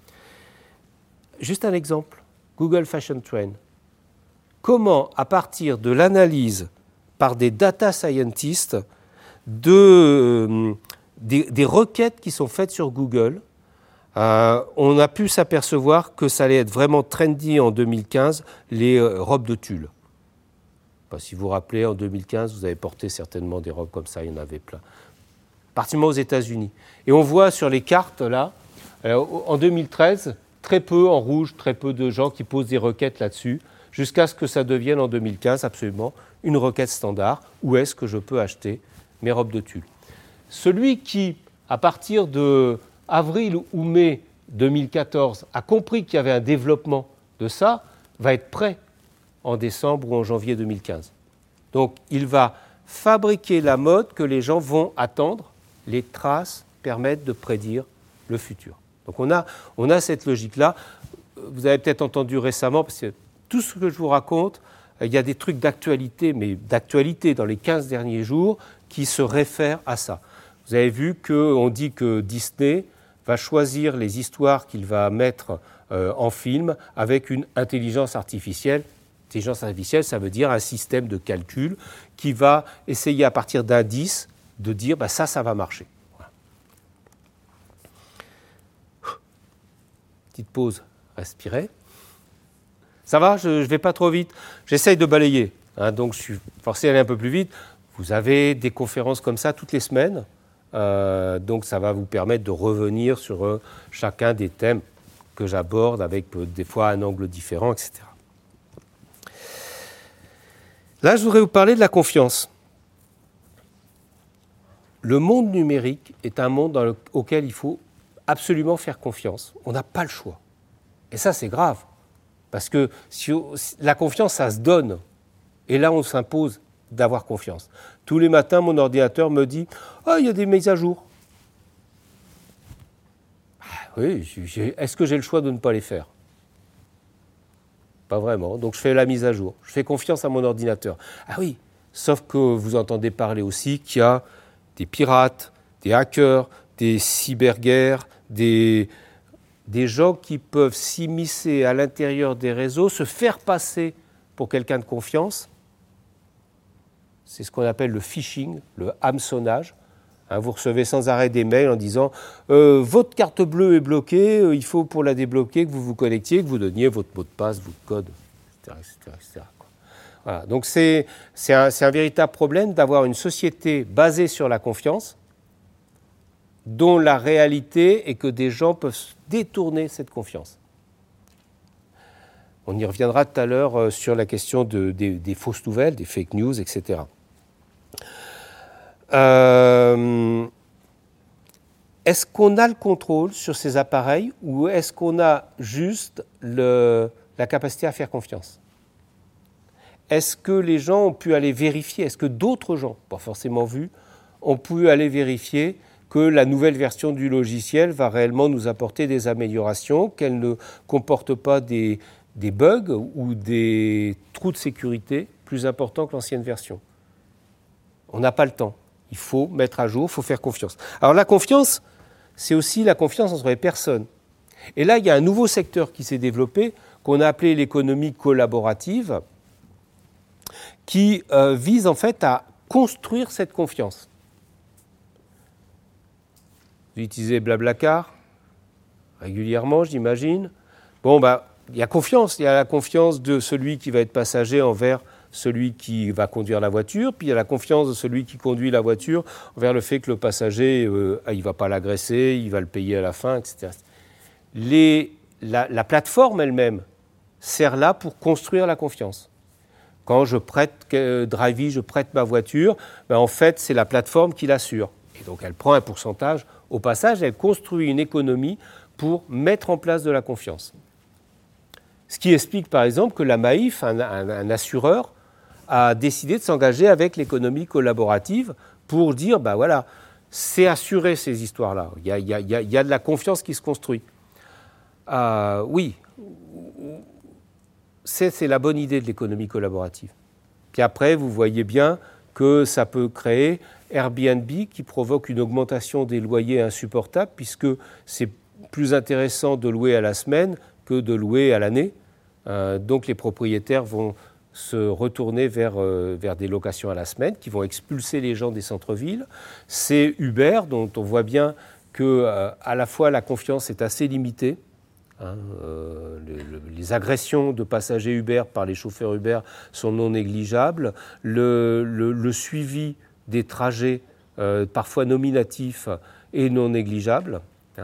Juste un exemple, Google Fashion Trend. Comment, à partir de l'analyse par des data scientists des requêtes qui sont faites sur Google, on a pu s'apercevoir que ça allait être vraiment trendy en 2015, les robes de tulle. Si vous vous rappelez, en 2015, vous avez porté certainement des robes comme ça, il y en avait plein. Particulièrement aux États-Unis. Et on voit sur les cartes, là, en 2013, très peu en rouge, très peu de gens qui posent des requêtes là-dessus, jusqu'à ce que ça devienne en 2015 absolument une requête standard. Où est-ce que je peux acheter mes robes de tulle? Celui qui, à partir de avril ou mai 2014, a compris qu'il y avait un développement de ça, va être prêt en décembre ou en janvier 2015. Donc, il va fabriquer la mode que les gens vont attendre. Les traces permettent de prédire le futur. Donc, on a cette logique-là. Vous avez peut-être entendu récemment, parce que tout ce que je vous raconte, il y a des trucs d'actualité, mais d'actualité dans les 15 derniers jours, qui se réfèrent à ça. Vous avez vu qu'on dit que Disney va choisir les histoires qu'il va mettre en film avec une intelligence artificielle. Intelligence artificielle, ça veut dire un système de calcul qui va essayer à partir d'indices de dire ça va marcher. Voilà. Petite pause, respirez. Ça va, je ne vais pas trop vite. J'essaye de balayer, donc je suis forcé d'aller un peu plus vite. Vous avez des conférences comme ça toutes les semaines, donc ça va vous permettre de revenir sur chacun des thèmes que j'aborde avec des fois un angle différent, etc. Là, je voudrais vous parler de la confiance. Le monde numérique est un monde auquel il faut absolument faire confiance. On n'a pas le choix. Et ça, c'est grave. Parce que la confiance, ça se donne. Et là, on s'impose d'avoir confiance. Tous les matins, mon ordinateur me dit « Ah, il y a des mises à jour. » Oui, est-ce que j'ai le choix de ne pas les faire ? Pas vraiment. Donc, je fais la mise à jour. Je fais confiance à mon ordinateur. Ah oui, sauf que vous entendez parler aussi qu'il y a des pirates, des hackers, des cyberguerres, des gens qui peuvent s'immiscer à l'intérieur des réseaux, se faire passer pour quelqu'un de confiance. C'est ce qu'on appelle le phishing, le hameçonnage. Vous recevez sans arrêt des mails en disant « Votre carte bleue est bloquée, il faut pour la débloquer que vous vous connectiez, que vous donniez votre mot de passe, votre code, etc. etc. » Voilà. Donc c'est un véritable problème d'avoir une société basée sur la confiance, dont la réalité est que des gens peuvent détourner cette confiance. On y reviendra tout à l'heure sur la question des fausses nouvelles, des fake news, etc. Est-ce qu'on a le contrôle sur ces appareils ou est-ce qu'on a juste la capacité à faire confiance ? Est-ce que les gens ont pu aller vérifier, est-ce que d'autres gens, pas forcément vus, ont pu aller vérifier que la nouvelle version du logiciel va réellement nous apporter des améliorations, qu'elle ne comporte pas des bugs ou des trous de sécurité plus importants que l'ancienne version ? On n'a pas le temps. Il faut mettre à jour, il faut faire confiance. Alors la confiance, c'est aussi la confiance entre les personnes. Et là, il y a un nouveau secteur qui s'est développé, qu'on a appelé l'économie collaborative, qui vise en fait à construire cette confiance. Vous utilisez Blablacar régulièrement, j'imagine. Bon, il y a confiance. Il y a la confiance de celui qui va être passager envers celui qui va conduire la voiture, puis il y a la confiance de celui qui conduit la voiture envers le fait que le passager, il ne va pas l'agresser, il va le payer à la fin, etc. La plateforme elle-même sert là pour construire la confiance. Quand je prête Drivey, je prête ma voiture, en fait, c'est la plateforme qui l'assure. Et donc, elle prend un pourcentage. Au passage, elle construit une économie pour mettre en place de la confiance. Ce qui explique, par exemple, que la Maïf, un assureur, a décidé de s'engager avec l'économie collaborative pour dire, voilà, c'est assuré ces histoires-là. Il y a de la confiance qui se construit. Oui, c'est la bonne idée de l'économie collaborative. Puis après, vous voyez bien que ça peut créer Airbnb qui provoque une augmentation des loyers insupportable puisque c'est plus intéressant de louer à la semaine que de louer à l'année. Donc les propriétaires vont se retourner vers des locations à la semaine qui vont expulser les gens des centres-villes. C'est Uber dont on voit bien que à la fois la confiance est assez limitée. Les agressions de passagers Uber par les chauffeurs Uber sont non négligeables. Le suivi des trajets, parfois nominatifs, est non négligeable.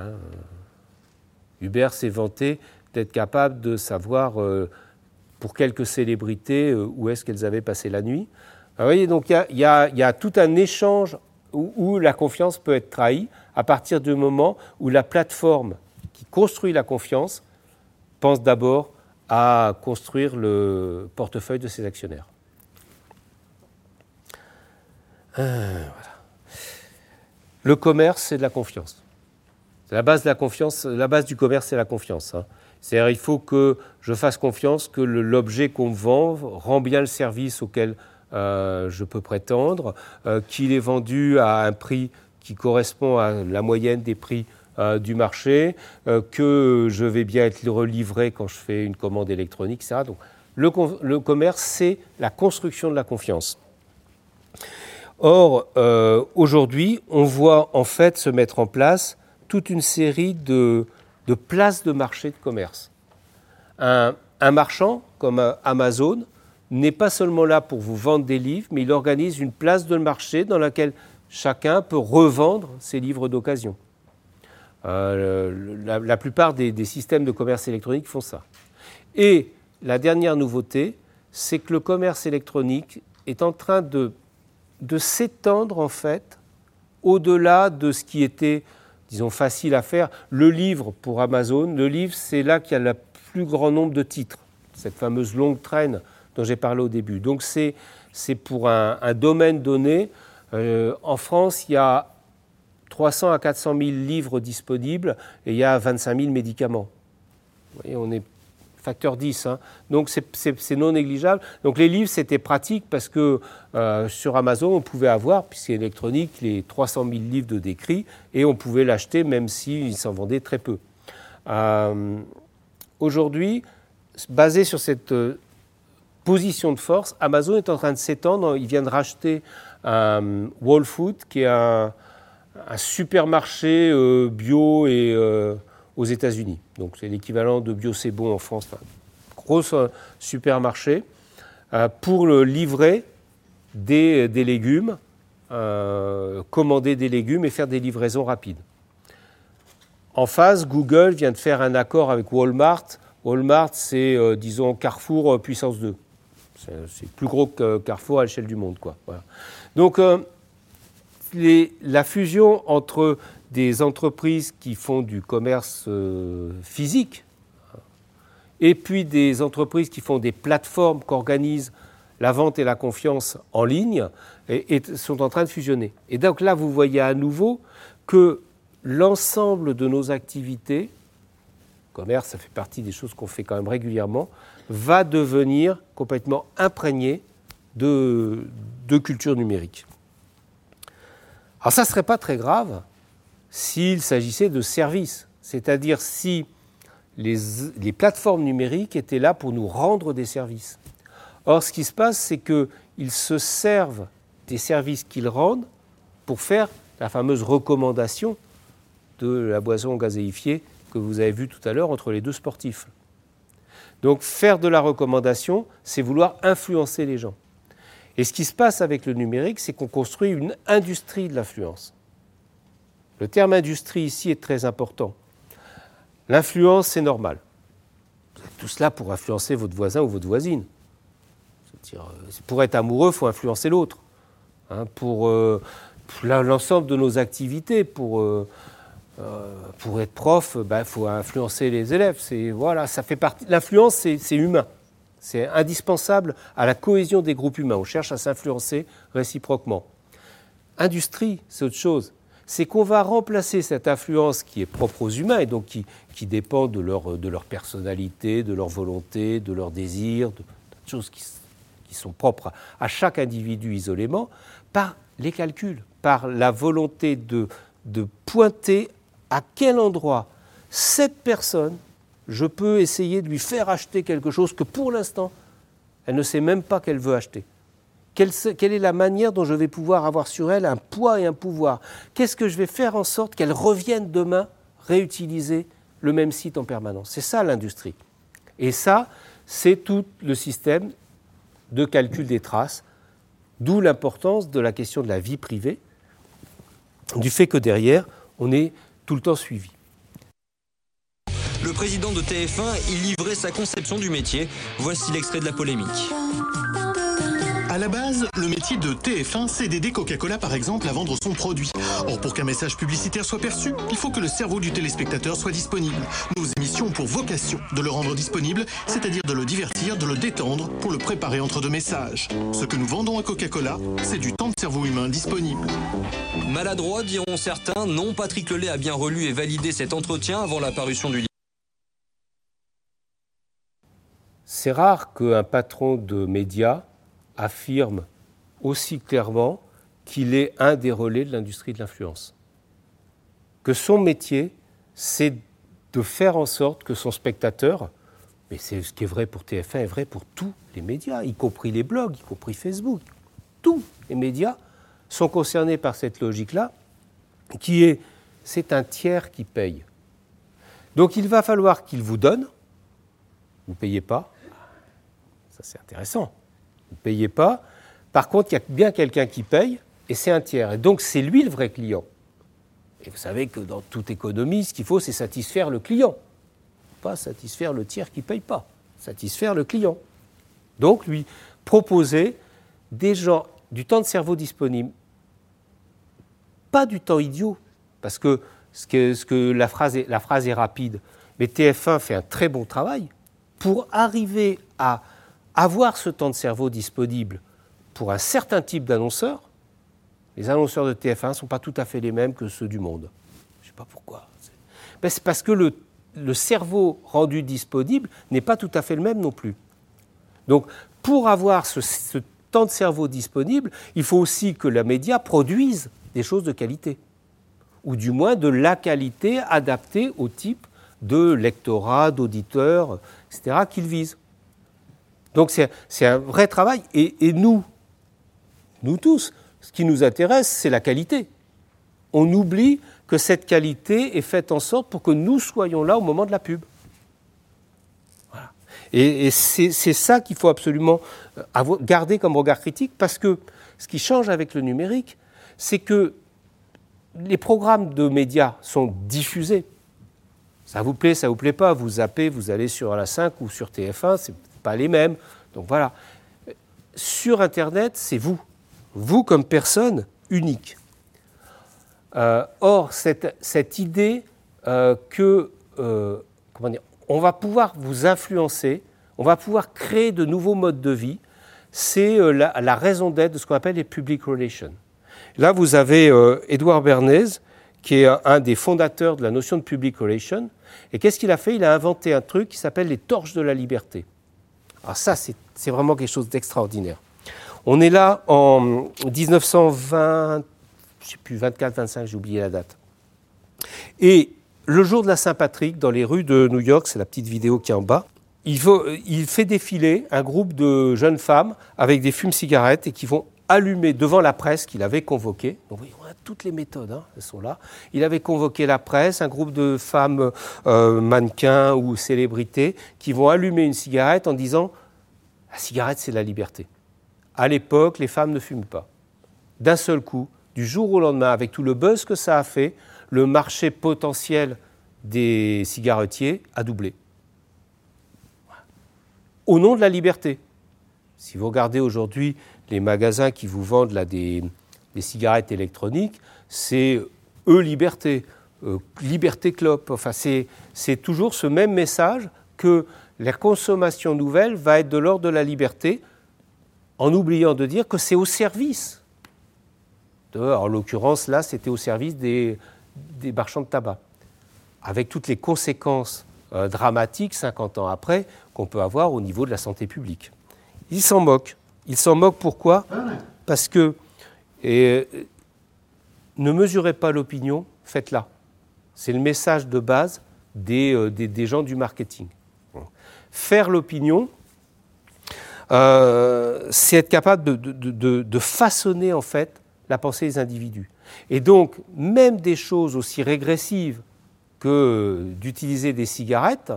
Uber s'est vanté d'être capable de savoir pour quelques célébrités où est-ce qu'elles avaient passé la nuit. Vous voyez, donc il y a tout un échange où la confiance peut être trahie à partir du moment où la plateforme qui construit la confiance pense d'abord à construire le portefeuille de ses actionnaires. Voilà. Le commerce, c'est de la confiance. C'est la base de la confiance. La base du commerce, c'est la confiance. C'est-à-dire, il faut que je fasse confiance que l'objet qu'on me vend rend bien le service auquel je peux prétendre, qu'il est vendu à un prix qui correspond à la moyenne des prix du marché, que je vais bien être relivré quand je fais une commande électronique, etc. Donc, le commerce, c'est la construction de la confiance. Or, aujourd'hui, on voit en fait se mettre en place toute une série de places de marché de commerce. Un marchand comme Amazon n'est pas seulement là pour vous vendre des livres, mais il organise une place de marché dans laquelle chacun peut revendre ses livres d'occasion. La plupart des systèmes de commerce électronique font ça. Et la dernière nouveauté, c'est que le commerce électronique est en train de s'étendre en fait au-delà de ce qui était disons, facile à faire. Le livre pour Amazon, le livre, c'est là qu'il y a le plus grand nombre de titres, cette fameuse longue traîne dont j'ai parlé au début. Donc c'est pour un domaine donné. En France, il y a 300 à 400 000 livres disponibles et il y a 25 000 médicaments. Vous voyez, on est facteur 10, hein. Donc c'est non négligeable. Donc les livres, c'était pratique parce que sur Amazon, on pouvait avoir, puisque c'est électronique, les 300 000 livres de décrits et on pouvait l'acheter même s'il s'en vendait très peu. Aujourd'hui, basé sur cette position de force, Amazon est en train de s'étendre. Il vient de racheter Whole Foods, qui est un supermarché bio et aux États-Unis. Donc c'est l'équivalent de Bio C'est Bon en France. Enfin, gros supermarché pour livrer des légumes, commander des légumes et faire des livraisons rapides. En face, Google vient de faire un accord avec Walmart. Walmart, c'est, disons, Carrefour puissance 2. C'est plus gros que Carrefour à l'échelle du monde, quoi. Voilà. Donc, la fusion entre des entreprises qui font du commerce physique et puis des entreprises qui font des plateformes qui organisent la vente et la confiance en ligne et sont en train de fusionner. Et donc là, vous voyez à nouveau que l'ensemble de nos activités, commerce, ça fait partie des choses qu'on fait quand même régulièrement, va devenir complètement imprégné de culture numérique. Alors ça ne serait pas très grave s'il s'agissait de services, c'est-à-dire si les plateformes numériques étaient là pour nous rendre des services. Or, ce qui se passe, c'est qu'ils se servent des services qu'ils rendent pour faire la fameuse recommandation de la boisson gazéifiée que vous avez vue tout à l'heure entre les deux sportifs. Donc, faire de la recommandation, c'est vouloir influencer les gens. Et ce qui se passe avec le numérique, c'est qu'on construit une industrie de l'influence. Le terme industrie ici est très important. L'influence, c'est normal. Vous êtes tous là pour influencer votre voisin ou votre voisine. C'est-à-dire, pour être amoureux, il faut influencer l'autre. Hein, pour l'ensemble de nos activités, pour être prof, il faut influencer les élèves. Voilà, ça fait partie. L'influence, c'est humain. C'est indispensable à la cohésion des groupes humains. On cherche à s'influencer réciproquement. Industrie, c'est autre chose. C'est qu'on va remplacer cette influence qui est propre aux humains et donc qui dépend de leur personnalité, de leur volonté, de leurs désirs, de choses qui sont propres à chaque individu isolément, par les calculs, par la volonté de pointer à quel endroit cette personne, je peux essayer de lui faire acheter quelque chose que pour l'instant, elle ne sait même pas qu'elle veut acheter. Quelle est la manière dont je vais pouvoir avoir sur elle un poids et un pouvoir? Qu'est-ce que je vais faire en sorte qu'elle revienne demain réutiliser le même site en permanence? C'est ça l'industrie. Et ça, c'est tout le système de calcul des traces, d'où l'importance de la question de la vie privée, du fait que derrière, on est tout le temps suivi. Le président de TF1 y livrait sa conception du métier. Voici l'extrait de la polémique. À la base, le métier de TF1, c'est d'aider Coca-Cola par exemple à vendre son produit. Or, pour qu'un message publicitaire soit perçu, il faut que le cerveau du téléspectateur soit disponible. Nos émissions ont pour vocation de le rendre disponible, c'est-à-dire de le divertir, de le détendre, pour le préparer entre deux messages. Ce que nous vendons à Coca-Cola, c'est du temps de cerveau humain disponible. Maladroit, diront certains. Non, Patrick Lelay a bien relu et validé cet entretien avant la parution du livre. C'est rare qu'un patron de médias affirme aussi clairement qu'il est un des relais de l'industrie de l'influence. Que son métier, c'est de faire en sorte que son spectateur, mais c'est ce qui est vrai pour TF1 est vrai pour tous les médias, y compris les blogs, y compris Facebook, tous les médias sont concernés par cette logique-là, c'est un tiers qui paye. Donc il va falloir qu'il vous donne, vous ne payez pas, ça c'est intéressant, vous ne payez pas. Par contre, il y a bien quelqu'un qui paye, et c'est un tiers. Et donc, c'est lui le vrai client. Et vous savez que dans toute économie, ce qu'il faut, c'est satisfaire le client. Pas satisfaire le tiers qui ne paye pas. Satisfaire le client. Donc, lui proposer des gens, du temps de cerveau disponible. Pas du temps idiot, parce que la phrase est rapide. Mais TF1 fait un très bon travail pour arriver à avoir ce temps de cerveau disponible pour un certain type d'annonceurs. Les annonceurs de TF1 ne sont pas tout à fait les mêmes que ceux du Monde. Je ne sais pas pourquoi. C'est parce que le cerveau rendu disponible n'est pas tout à fait le même non plus. Donc, pour avoir ce temps de cerveau disponible, il faut aussi que la média produise des choses de qualité, ou du moins de la qualité adaptée au type de lectorat, d'auditeurs, etc., qu'il vise. Donc c'est un vrai travail. Et nous tous, ce qui nous intéresse, c'est la qualité. On oublie que cette qualité est faite en sorte pour que nous soyons là au moment de la pub. Voilà. Et c'est ça qu'il faut absolument garder comme regard critique, parce que ce qui change avec le numérique, c'est que les programmes de médias sont diffusés. Ça vous plaît pas, vous zappez, vous allez sur la 5 ou sur TF1, c'est pas les mêmes. Donc voilà. Sur Internet, c'est vous comme personne unique. Or, cette idée que, on va pouvoir vous influencer, on va pouvoir créer de nouveaux modes de vie, c'est la raison d'être de ce qu'on appelle les public relations. Là, vous avez Edward Bernays, qui est un des fondateurs de la notion de public relation. Et qu'est-ce qu'il a fait ? Il a inventé un truc qui s'appelle les torches de la liberté. Alors ça, c'est vraiment quelque chose d'extraordinaire. On est là en 1920, je ne sais plus, 24, 25, j'ai oublié la date. Et le jour de la Saint-Patrick, dans les rues de New York, c'est la petite vidéo qui est en bas, il fait défiler un groupe de jeunes femmes avec des fumes-cigarettes et qui vont allumer devant la presse qu'il avait convoquée. Donc, on a toutes les méthodes, elles sont là. Il avait convoqué la presse, un groupe de femmes mannequins ou célébrités qui vont allumer une cigarette en disant « La cigarette, c'est la liberté ». À l'époque, les femmes ne fument pas. D'un seul coup, du jour au lendemain, avec tout le buzz que ça a fait, le marché potentiel des cigarettiers a doublé. Au nom de la liberté. Si vous regardez aujourd'hui les magasins qui vous vendent là, des cigarettes électroniques, c'est liberté, liberté clope. Enfin, c'est toujours ce même message que la consommation nouvelle va être de l'ordre de la liberté, en oubliant de dire que c'est au service. En l'occurrence, là, c'était au service des marchands de tabac, avec toutes les conséquences dramatiques, 50 ans après, qu'on peut avoir au niveau de la santé publique. Ils s'en moquent. Ils s'en moquent pourquoi ? Parce que ne mesurez pas l'opinion, faites-la. C'est le message de base des gens du marketing. Faire l'opinion, c'est être capable de façonner en fait la pensée des individus. Et donc, même des choses aussi régressives que d'utiliser des cigarettes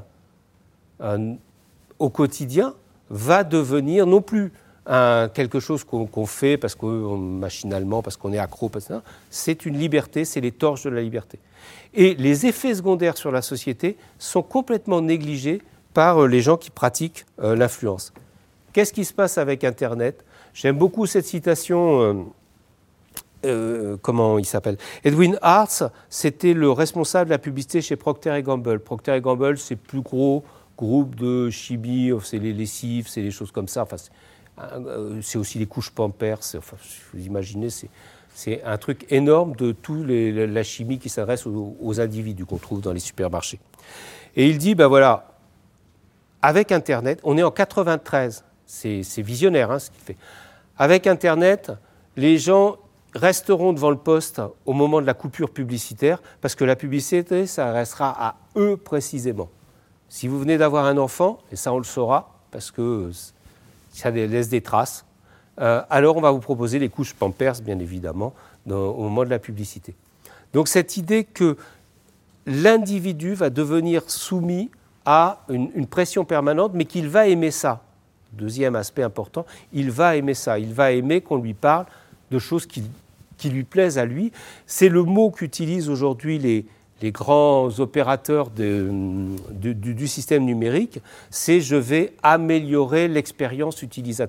au quotidien va devenir non plus quelque chose qu'on fait parce que machinalement, parce qu'on est accro, c'est une liberté, c'est les torches de la liberté. Et les effets secondaires sur la société sont complètement négligés par les gens qui pratiquent l'influence. Qu'est-ce qui se passe avec Internet ? J'aime beaucoup cette citation, comment il s'appelle ? Edwin Hartz, c'était le responsable de la publicité chez Procter & Gamble. Procter & Gamble, c'est le plus gros groupe de chimie, c'est les lessives, c'est les choses comme ça. Enfin, c'est aussi les couches Pampers. Enfin, vous imaginez, c'est un truc énorme de toute la chimie qui s'adresse aux individus qu'on trouve dans les supermarchés. Et il dit, ben voilà, avec Internet, on est en 93, c'est visionnaire ce qu'il fait. Avec Internet, les gens resteront devant le poste au moment de la coupure publicitaire parce que la publicité, ça restera à eux précisément. Si vous venez d'avoir un enfant, et ça on le saura parce que ça laisse des traces, alors on va vous proposer les couches Pampers, bien évidemment, au moment de la publicité. Donc cette idée que l'individu va devenir soumis à une pression permanente, mais qu'il va aimer ça. Deuxième aspect important, il va aimer ça. Il va aimer qu'on lui parle de choses qui lui plaisent à lui. C'est le mot qu'utilisent aujourd'hui les grands opérateurs du système numérique, c'est « je vais améliorer l'expérience utilisateur ».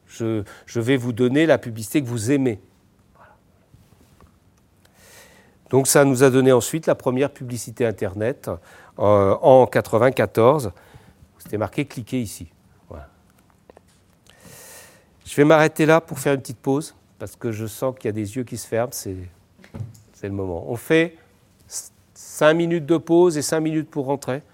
Je vais vous donner la publicité que vous aimez. Voilà. Donc ça nous a donné ensuite la première publicité Internet en 1994. C'était marqué « Cliquez ici ». Voilà. Je vais m'arrêter là pour faire une petite pause, parce que je sens qu'il y a des yeux qui se ferment, c'est le moment. On fait 5 minutes de pause et 5 minutes pour rentrer.